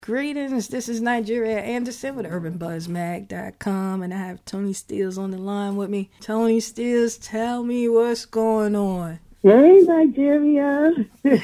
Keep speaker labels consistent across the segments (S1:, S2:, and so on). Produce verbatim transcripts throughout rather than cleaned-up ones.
S1: Greetings, this is Nigeria Anderson with urban buzz mag dot com, and I have Tony Steels on the line with me. Tony Steels, tell me what's going on.
S2: Hey, Nigeria.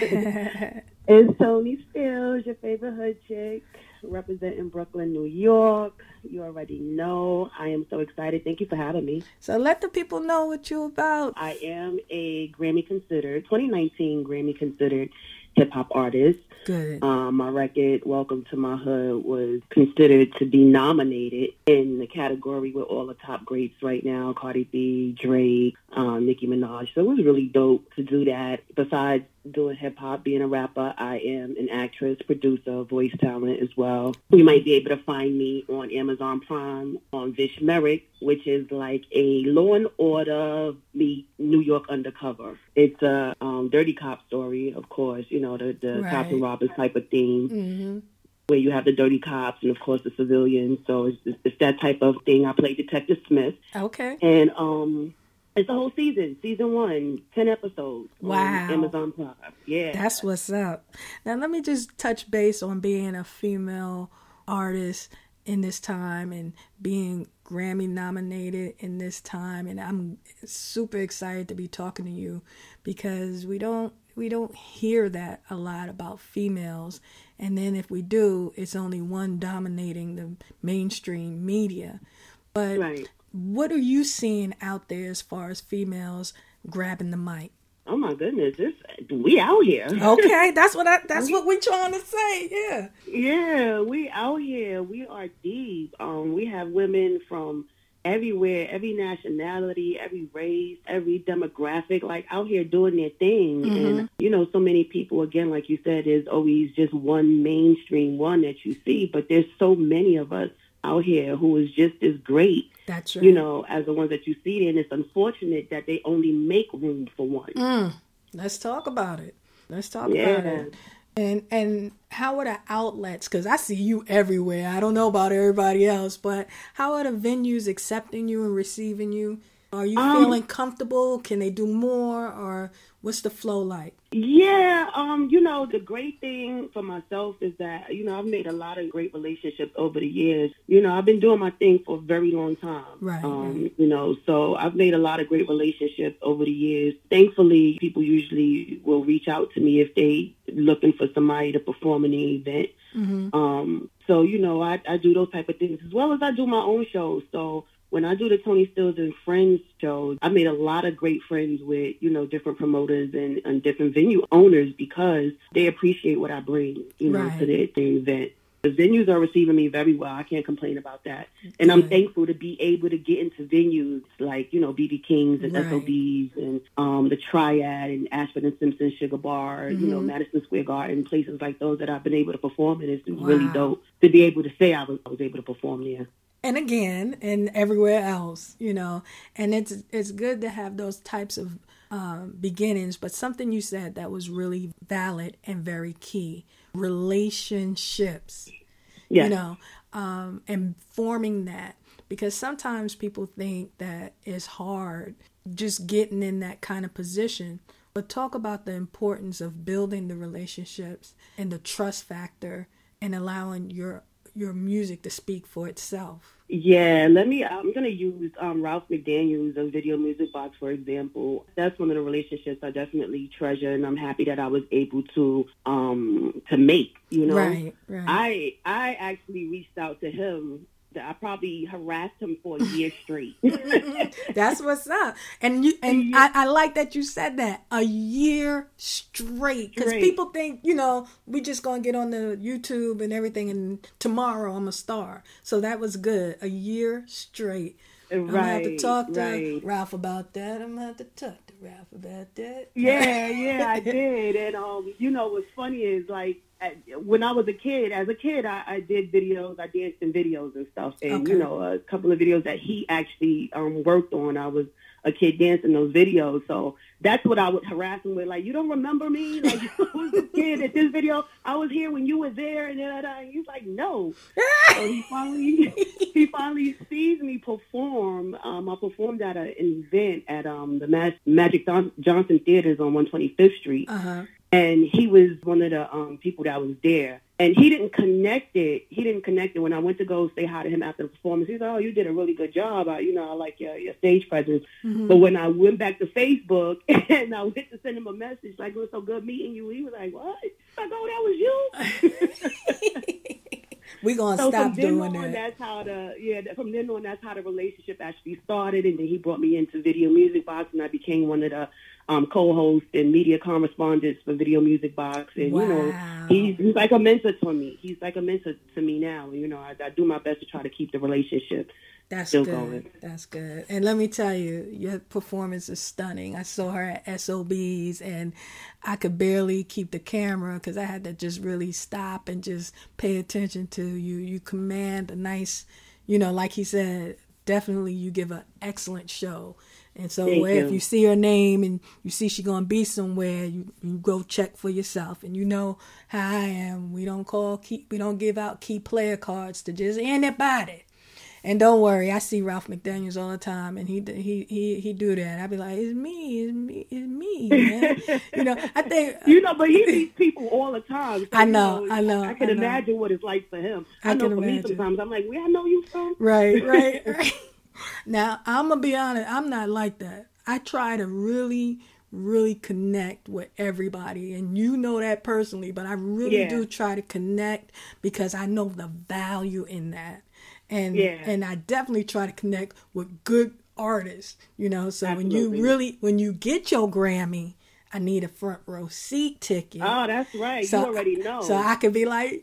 S2: It's Tony Steels, your favorite hood chick, representing Brooklyn, New York. You already know. I am so excited. Thank you for having me.
S1: So let the people know what you're about.
S2: I am a Grammy-considered, twenty nineteen Grammy-considered hip-hop artist.
S1: Good.
S2: Um, my record, Welcome to My Hood, was considered to be nominated in the category with all the top greats right now, Cardi B, Drake, um, Nicki Minaj. So it was really dope to do that. Besides doing hip-hop, being a rapper, I am an actress, producer, voice talent as well. You might be able to find me on Amazon Prime on Vish Merrick, which is like a Law and Order meet New York Undercover. It's a um, dirty cop story, of course, you know, the, the
S1: Right.
S2: cops and robbers type of theme.
S1: Mm-hmm.
S2: Where you have the dirty cops and, of course, the civilians. So it's, it's, it's that type of thing. I played Detective Smith.
S1: Okay.
S2: And um, it's the whole season, season one, ten episodes
S1: Wow.
S2: on Amazon Prime. Yeah.
S1: That's what's up. Now, let me just touch base on being a female artist in this time and being Grammy nominated in this time. And I'm super excited to be talking to you because we don't we don't hear that a lot about females. And then if we do, it's only one dominating the mainstream media. But
S2: Right.
S1: what are you seeing out there as far as females grabbing the mic?
S2: Oh, my goodness. It's, we out here.
S1: Okay, that's what I, that's what we're trying to say. Yeah.
S2: Yeah, we out here. We are deep. Um, we have women from everywhere, every nationality, every race, every demographic, like out here doing their thing.
S1: Mm-hmm.
S2: And, you know, so many people, again, like you said, there's always just one mainstream one that you see, but there's so many of us out here who is just as great,
S1: That's right.
S2: you know, as the ones that you see. And it's unfortunate that they only make room for one.
S1: Mm. Let's talk about it. Let's talk
S2: Yeah.
S1: about it. And and how are the outlets? Because I see you everywhere. I don't know about everybody else, but how are the venues accepting you and receiving you? Are you
S2: Um,
S1: feeling comfortable? Can they do more? Or what's the flow like?
S2: Yeah, um, you know, the great thing for myself is that, you know, I've made a lot of great relationships over the years. You know, I've been doing my thing for a very long time.
S1: Right,
S2: Um,
S1: right.
S2: You know, so I've made a lot of great relationships over the years. Thankfully, people usually will reach out to me if they looking for somebody to perform in the event.
S1: Mm-hmm.
S2: Um, so, you know, I, I do those type of things as well as I do my own shows. So when I do the Tony Steels and Friends shows, I made a lot of great friends with, you know, different promoters and, and different venue owners because they appreciate what I bring, you know,
S1: Right.
S2: to the, the event. The venues are receiving me very well. I can't complain about that. And I'm
S1: Good.
S2: thankful to be able to get into venues like, you know, B B King's and
S1: Right.
S2: S O B's and um, the Triad and Ashford and Simpson Sugar Bar, you know,
S1: Mhm.
S2: Madison Square Garden, places like those that I've been able to perform in. It's
S1: Wow.
S2: really dope to be able to say I was, I was able to perform there.
S1: And again, and everywhere else, you know, and it's it's good to have those types of um, beginnings. But something you said that was really valid and very key: relationships.
S2: Yeah.
S1: You know, um, and forming that, because sometimes people think that it's hard just getting in that kind of position. But talk about the importance of building the relationships and the trust factor and allowing your your music to speak for itself.
S2: Yeah, let me, I'm going to use um, Ralph McDaniels of Video Music Box, for example. That's one of the relationships I definitely treasure, and I'm happy that I was able to um, to make, you know.
S1: Right, right.
S2: I I actually reached out to him. I probably harassed him for a year straight.
S1: That's what's up. And you and I, I like that you said that, a year straight, because
S2: Straight.
S1: people think, you know, we just gonna get on the YouTube and everything and tomorrow I'm a star. So that was good. A year straight. I'm gonna have to
S2: Right,
S1: talk to
S2: right.
S1: Ralph about that. I'm gonna have to talk to Ralph about that.
S2: Yeah, yeah, I did. And, um, you know, what's funny is, like, at- when I was a kid, as a kid, I, I did videos. I danced in videos and stuff. And,
S1: Okay.
S2: you know, a couple of videos that he actually um, worked on, I was a kid dancing those videos. So that's what I would harass him with. Like, you don't remember me? Like, you was a kid at this video. I was here when you were there. And, da, da, da. He's like, no. So he finally he finally sees me perform. Um, I performed at an event at um, the Mag- Magic Don- Johnson Theaters on one twenty-fifth Street.
S1: Uh-huh.
S2: And he was one of the um, people that was there. And he didn't connect it. He didn't connect it. When I went to go say hi to him after the performance, he said, "Oh, you did a really good job. I, you know, I like your, your stage presence." Mm-hmm. But when I went back to Facebook and I went to send him a message, like, "It was so good meeting you," he was like, "What?" Like, "Oh, that was you."
S1: We're going to
S2: so
S1: stop
S2: from then
S1: doing
S2: on,
S1: that.
S2: That's how the, yeah, from then on, that's how the relationship actually started. And then he brought me into Video Music Box, and I became one of the um, co-hosts and media correspondents for Video Music Box. And,
S1: wow.
S2: you know, he's, he's like a mentor to me. He's like a mentor to me now. And, you know, I, I do my best to try to keep the relationship
S1: That's
S2: still
S1: good.
S2: going.
S1: That's good. And let me tell you, your performance is stunning. I saw her at S O B's, and I could barely keep the camera because I had to just really stop and just pay attention to you. You command a nice, you know, like he said, definitely you give an excellent show. And so
S2: Thank
S1: if
S2: you.
S1: you see her name and you see she's going to be somewhere, you, you go check for yourself. And you know how I am. We don't call key, we don't give out key player cards to just anybody. And don't worry, I see Ralph McDaniels all the time, and he he he he do that. I be like, "It's me, it's me, it's me." Man. You know, I think
S2: you know, but he meets people all the time. So,
S1: I know,
S2: you know,
S1: I know.
S2: I can
S1: I know.
S2: imagine what it's like for him. I,
S1: I
S2: know
S1: can
S2: for
S1: imagine.
S2: me sometimes I'm like, "Where I know you from?"
S1: Right, right, right. Now I'm gonna be honest. I'm not like that. I try to really, really connect with everybody, and you know that personally. But I really
S2: Yeah.
S1: do try to connect because I know the value in that. And
S2: yeah.
S1: and I definitely try to connect with good artists, you know. So
S2: Absolutely.
S1: when you really when you get your Grammy, I need a front row seat ticket.
S2: Oh, that's right.
S1: So,
S2: you already know.
S1: So I could be like,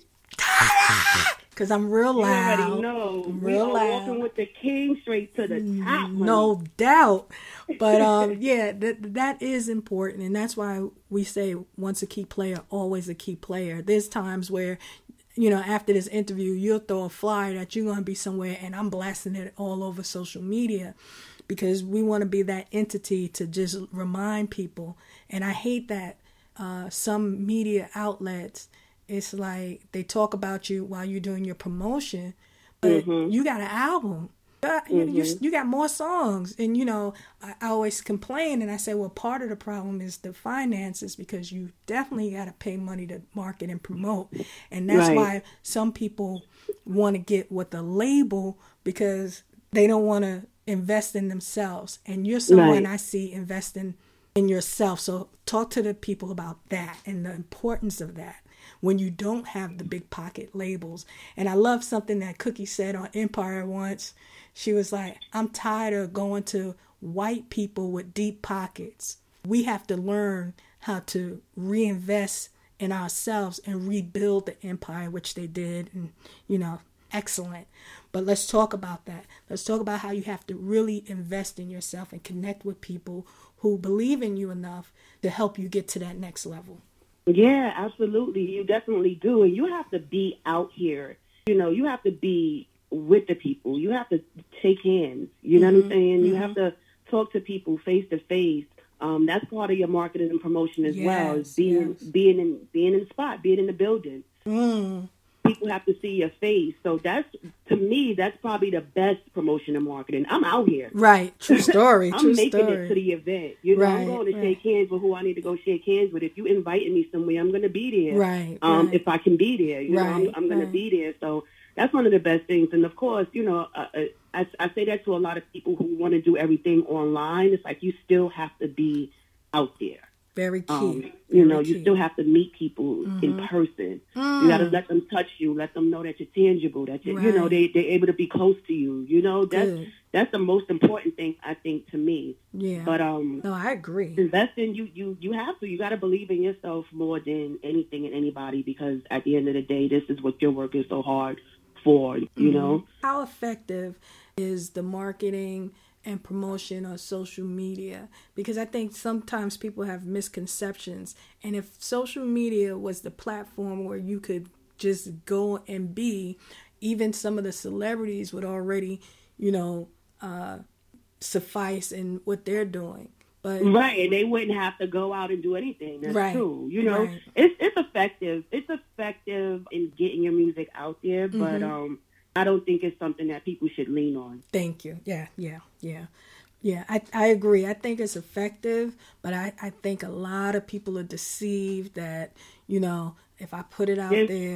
S1: because I'm real loud.
S2: You already know.
S1: I'm
S2: we
S1: real
S2: are
S1: loud.
S2: walking with the king straight to the top.
S1: No
S2: honey.
S1: doubt. But um, yeah, that that is important, and that's why we say once a key player, always a key player. There's times where, you know, after this interview, you'll throw a flyer that you're going to be somewhere, and I'm blasting it all over social media because we want to be that entity to just remind people. And I hate that uh, some media outlets, it's like they talk about you while you're doing your promotion, but
S2: mm-hmm.
S1: you got an album. You, mm-hmm. you, you got more songs. And, you know, I, I always complain and I say, well, part of the problem is the finances because you definitely got to pay money to market and promote. And that's
S2: right.
S1: why some people want to get with the label because they don't want to invest in themselves. And you're someone
S2: right.
S1: I see investing in yourself. So talk to the people about that and the importance of that when you don't have the big pocket labels. And I love something that Cookie said on Empire once. She was like, I'm tired of going to white people with deep pockets. We have to learn how to reinvest in ourselves and rebuild the empire, which they did. And, you know, excellent. But let's talk about that. Let's talk about how you have to really invest in yourself and connect with people who believe in you enough to help you get to that next level.
S2: Yeah, absolutely. You definitely do. And you have to be out here. You know, you have to be with the people. You have to shake hands. You know mm-hmm. what I'm saying? Mm-hmm. You have to talk to people face to face. Um, that's part of your marketing and promotion as
S1: yes,
S2: well. Is being
S1: yes.
S2: being in being in the spot, being in the building.
S1: Mm.
S2: People have to see your face. So that's, to me, that's probably the best promotion and marketing. I'm out here.
S1: Right. True story.
S2: I'm
S1: True
S2: making
S1: story.
S2: it to the event. You know,
S1: right,
S2: I'm going to
S1: right.
S2: shake hands with who I need to go shake hands with. If you inviting me somewhere, I'm going to be there.
S1: Right.
S2: Um,
S1: right.
S2: If I can be there, you
S1: right,
S2: know, I'm, I'm going
S1: right.
S2: to be there. So that's one of the best things. And of course, you know, uh, I, I say that to a lot of people who want to do everything online. It's like you still have to be out there.
S1: Very key.
S2: Um,
S1: Very
S2: you know,
S1: key.
S2: you still have to meet people
S1: mm-hmm.
S2: in person.
S1: Mm.
S2: You got to let them touch you, let them know that you're tangible, that you,
S1: right.
S2: you know, they they're able to be close to you. You know, that's
S1: Good.
S2: that's the most important thing I think to me.
S1: Yeah.
S2: But um,
S1: no, I agree.
S2: Investing, you you you have to. You got to believe in yourself more than anything and anybody, because at the end of the day, this is what you're working so hard for. You
S1: mm-hmm.
S2: know,
S1: how effective is the marketing and promotion on social media? Because I think sometimes people have misconceptions, and if social media was the platform where you could just go and be, even some of the celebrities would already, you know, uh, suffice in what they're doing. But
S2: right, and they wouldn't have to go out and do anything. That's
S1: right,
S2: true. You know,
S1: right.
S2: it's it's effective. It's effective in getting your music out there, but
S1: mm-hmm.
S2: um. I don't think it's something that people should lean on.
S1: Thank you. Yeah, yeah, yeah. Yeah, I, I agree. I think it's effective, but I, I think a lot of people are deceived that, you know, if I put it out
S2: There's,
S1: there,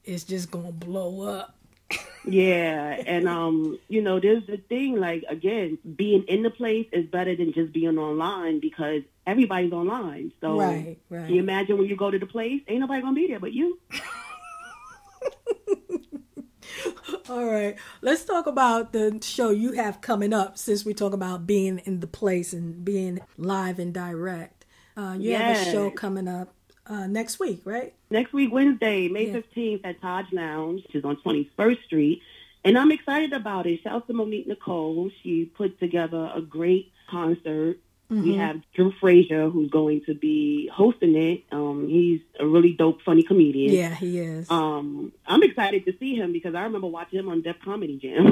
S1: it's just gonna blow up.
S2: Yeah, and um, you know, there's the thing, like, again, being in the place is better than just being online because everybody's online. So
S1: right, right.
S2: Can you imagine when you go to the place, ain't nobody gonna be there but you.
S1: All right, let's talk about the show you have coming up since we talk about being in the place and being live and direct. Uh, you yes. have a show coming up uh, next week, right?
S2: Next week, Wednesday, May yeah. fifteenth at Taj Lounge, which is on twenty-first Street. And I'm excited about it. Shout out to Monique Nicole. She put together a great concert. Mm-hmm. We have Drew Frazier, who's going to be hosting it. Um, he's a really dope, funny comedian.
S1: Yeah, he is.
S2: Um, I'm excited to see him because I remember watching him on Def Comedy Jam.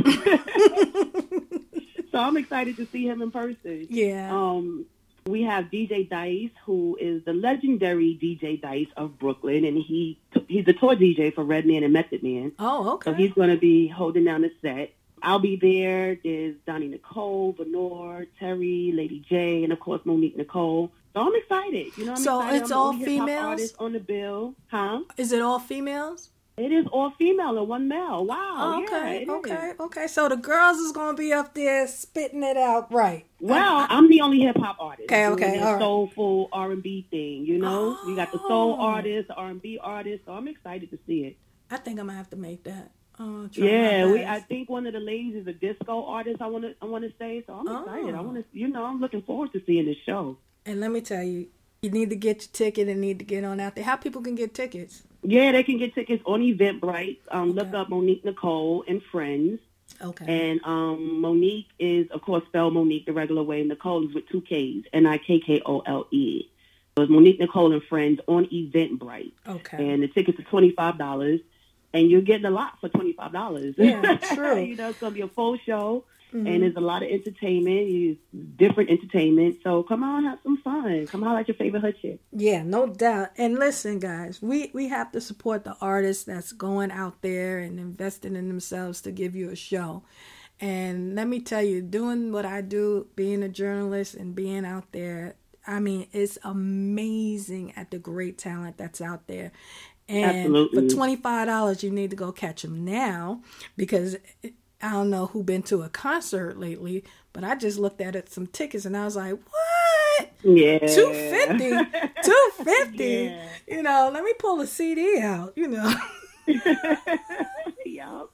S2: So I'm excited to see him in person.
S1: Yeah.
S2: Um, we have D J Dice, who is the legendary D J Dice of Brooklyn, and he he's a tour D J for Redman and Method Man.
S1: Oh, okay.
S2: So he's going to be holding down the set. I'll be there. There's Donnie Nicole, Venor, Terry, Lady J, and of course Monique Nicole. So I'm excited. You know, I'm
S1: so
S2: excited.
S1: it's
S2: I'm
S1: all
S2: the
S1: females
S2: artist on the bill, huh?
S1: Is it all females?
S2: It is all female and one male. Wow.
S1: Oh, okay.
S2: Yeah,
S1: okay.
S2: Is.
S1: Okay. So the girls is gonna be up there spitting it out, right?
S2: Well, I'm the only hip hop artist.
S1: Okay. Okay. All right.
S2: Soulful R and B thing. You know,
S1: oh.
S2: we got the soul artist, the R and B artist. So I'm excited to see it.
S1: I think I'm gonna have to make that. Uh,
S2: yeah, we, I think one of the ladies is a disco artist. I want to, I want to say. So I'm
S1: oh.
S2: excited. I want to, you know, I'm looking forward to seeing this show.
S1: And let me tell you, you need to get your ticket and need to get on out there. How people can get tickets?
S2: Yeah, they can get tickets on Eventbrite. Um, okay. Look up Monique Nicole and Friends.
S1: Okay.
S2: And um, Monique is, of course, spelled Monique the regular way. Nicole is with two K's, N I K K O L E. So it's Monique Nicole and Friends on Eventbrite.
S1: Okay.
S2: And the tickets are twenty-five dollars. And you're getting a lot for twenty-five dollars.
S1: Yeah, true.
S2: You know, it's going to be a full show,
S1: mm-hmm.
S2: and there's a lot of entertainment, you, different entertainment. So come on, have some fun. Come on, like your favorite hood chick.
S1: Yeah, no doubt. And listen, guys, we, we have to support the artists that's going out there and investing in themselves to give you a show. And let me tell you, doing what I do, being a journalist and being out there, I mean, it's amazing at the great talent that's out there. And
S2: Absolutely.
S1: For twenty-five dollars, you need to go catch them now because I don't know who been to a concert lately, but I just looked at it, some tickets and I was like, what?
S2: Yeah.
S1: two fifty two fifty
S2: Yeah.
S1: You know, let me pull a C D out, you know.
S2: Yup.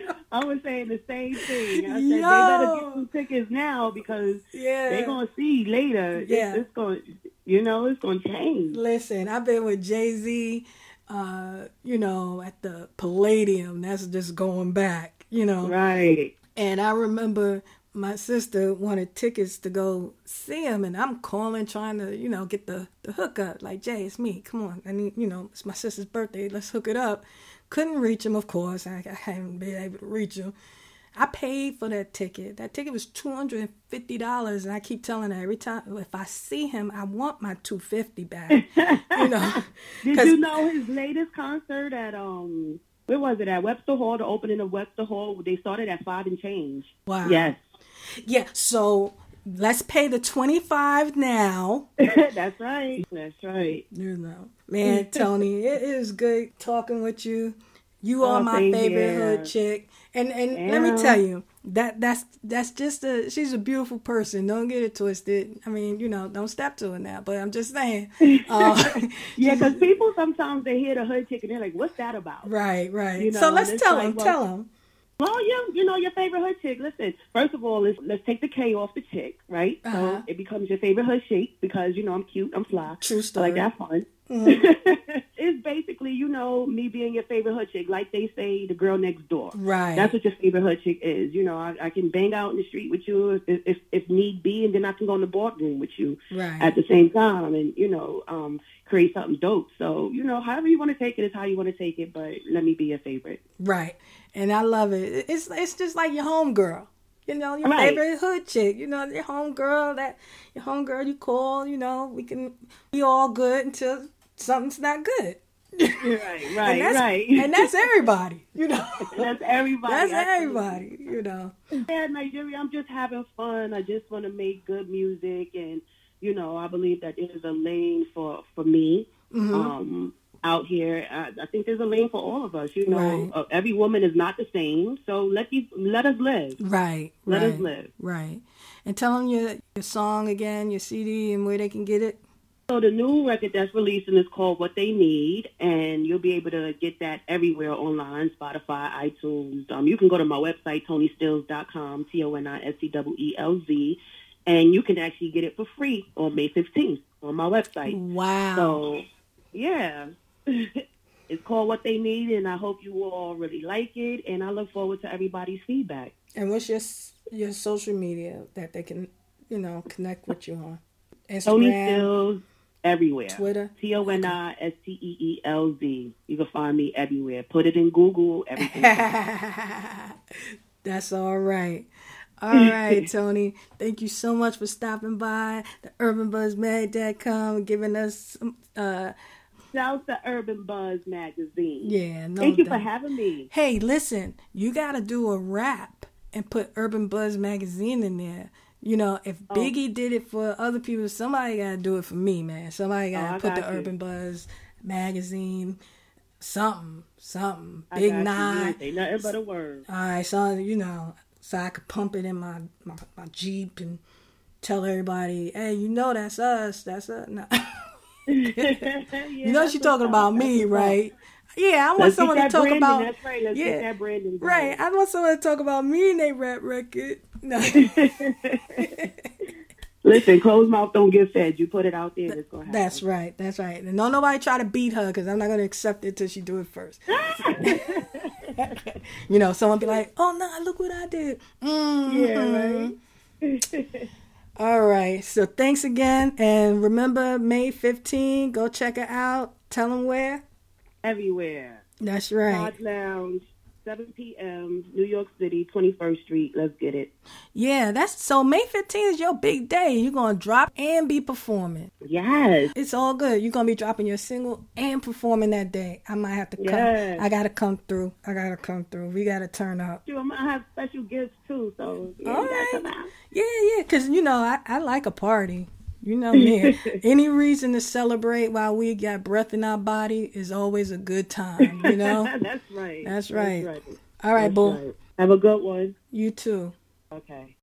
S2: I was saying the same thing. I said,
S1: Yo.
S2: they better get some tickets now because
S1: yeah.
S2: they're going to see later.
S1: Yeah.
S2: It's, it's going, you know, it's going to change.
S1: Listen, I've been with Jay-Z, uh, you know, at the Palladium. That's just going back, you know.
S2: Right.
S1: And I remember my sister wanted tickets to go see him, and I'm calling, trying to, you know, get the, the hookup. Like, Jay, it's me. Come on. I need, you know, it's my sister's birthday. Let's hook it up. Couldn't reach him, of course. I, I hadn't been able to reach him. I paid for that ticket. That ticket was two hundred fifty dollars, and I keep telling her every time, if I see him, I want my two hundred fifty dollars back. You know.
S2: Did you know his latest concert at, um, where was it, at Webster Hall, the opening of Webster Hall, they started at five and change.
S1: Wow.
S2: Yes.
S1: Yeah, so let's pay the twenty-five now.
S2: That's right. That's right.
S1: You know. Man, Tony, it is good talking with you. You are
S2: oh,
S1: my favorite you. hood chick. And and yeah. let me tell you, that that's that's just a she's a beautiful person. Don't get it twisted. I mean, you know, don't step to her now. But I'm just saying. Uh,
S2: yeah, because people sometimes they hear the hood chick and they're like, "What's that about?"
S1: Right, right. You know, so let's tell like, them.
S2: Well,
S1: tell them.
S2: Well, you you know your favorite hood chick. Listen, first of all, let's let's take the K off the chick, right?
S1: Uh-huh.
S2: So it becomes your favorite hood chick because you know I'm cute, I'm fly.
S1: True story.
S2: I like that fun.
S1: Mm-hmm.
S2: It's basically, you know, me being your favorite hood chick, like they say, the girl next door.
S1: Right.
S2: That's what your favorite hood chick is. You know, I, I can bang out in the street with you if, if if need be, and then I can go in the boardroom with you
S1: right.
S2: at the same time, and you know, um, create something dope. So you know, however you want to take it is how you want to take it, but let me be your favorite.
S1: Right. And I love it. It's it's just like your homegirl. You know, your
S2: right.
S1: favorite hood chick. You know, your homegirl, that your homegirl you call, you know, we can be all good until something's not good.
S2: Right, right,
S1: and
S2: right.
S1: And that's everybody, you know.
S2: That's everybody.
S1: That's
S2: absolutely.
S1: everybody, you know.
S2: Yeah, Nigeria, I'm just having fun. I just want to make good music, and, you know, I believe that it is a lane for, for me.
S1: Mm-hmm.
S2: Um, out here. I, I think there's a lane for all of us. You know,
S1: Right.
S2: uh, every woman is not the same. So let you, let us live.
S1: Right.
S2: Let
S1: right,
S2: us live.
S1: Right. And tell them your, your song again, your C D, and where they can get it.
S2: So the new record that's releasing is called What They Need, and you'll be able to get that everywhere online, Spotify, iTunes. Um, you can go to my website, tony stills dot com, T O N I S C E E L Z, and you can actually get it for free on May fifteenth on my website.
S1: Wow.
S2: So, yeah, it's called What They Need, and I hope you all really like it, and I look forward to everybody's feedback.
S1: And what's your your social media that they can, you know, connect with you on? Instagram,
S2: Tony Stills, everywhere.
S1: Twitter?
S2: T O N I S T E E L Z. You can find me everywhere. Put it in Google, everything.
S1: That's all right. All right, Tony. Thank you so much for stopping by the urban buzz mag dot com and giving us some, uh
S2: Shout to Urban Buzz Magazine.
S1: yeah, no
S2: Thank you
S1: doubt.
S2: for having me.
S1: Hey, listen, you got to do a rap and put Urban Buzz Magazine in there. You know, if
S2: Oh.
S1: Biggie did it for other people, somebody got to do it for me, man. Somebody got to
S2: Oh, I
S1: put
S2: got
S1: the
S2: you.
S1: Urban Buzz Magazine, something, something.
S2: I
S1: Big
S2: got you. You
S1: Nine.
S2: ain't say nothing but a word.
S1: All right, so, you know, so I could pump it in my, my, my Jeep and tell everybody, hey, you know that's us. That's us. No. You know she's talking about me, right? Yeah, I want
S2: Let's
S1: someone
S2: get
S1: to
S2: that
S1: talk
S2: branding.
S1: about.
S2: That's right. Let's
S1: yeah,
S2: get that branding. going.
S1: right. I want someone to talk about me in their rap record. No.
S2: Listen, closed mouth don't get fed. You put it out there, it's gonna happen.
S1: That's right. That's right. And don't nobody try to beat her because I'm not going to accept it till she do it first. You know, someone be like, "Oh no, look what I did." Mm-hmm.
S2: Yeah, right.
S1: All right. So thanks again, and remember May fifteenth. Go check it out. Tell them where.
S2: Everywhere.
S1: That's right.
S2: Lodge Lounge, seven p.m., New York City, twenty-first Street. Let's get it.
S1: Yeah, that's so May fifteenth is your big day. You're going to drop and be performing.
S2: Yes.
S1: It's all good. You're going to be dropping your single and performing that day. I might have to come.
S2: Yes.
S1: I got to come through. I got to come through. We got to turn up.
S2: You might have special gifts too, so yeah,
S1: All
S2: you gotta
S1: right.
S2: come out.
S1: Yeah, yeah, because, you know, I, I like a party. You know me. Any reason to celebrate while we got breath in our body is always a good time, you know?
S2: That's right.
S1: That's right.
S2: That's right.
S1: All right,
S2: That's
S1: boo.
S2: right. Have a good one.
S1: You too.
S2: Okay.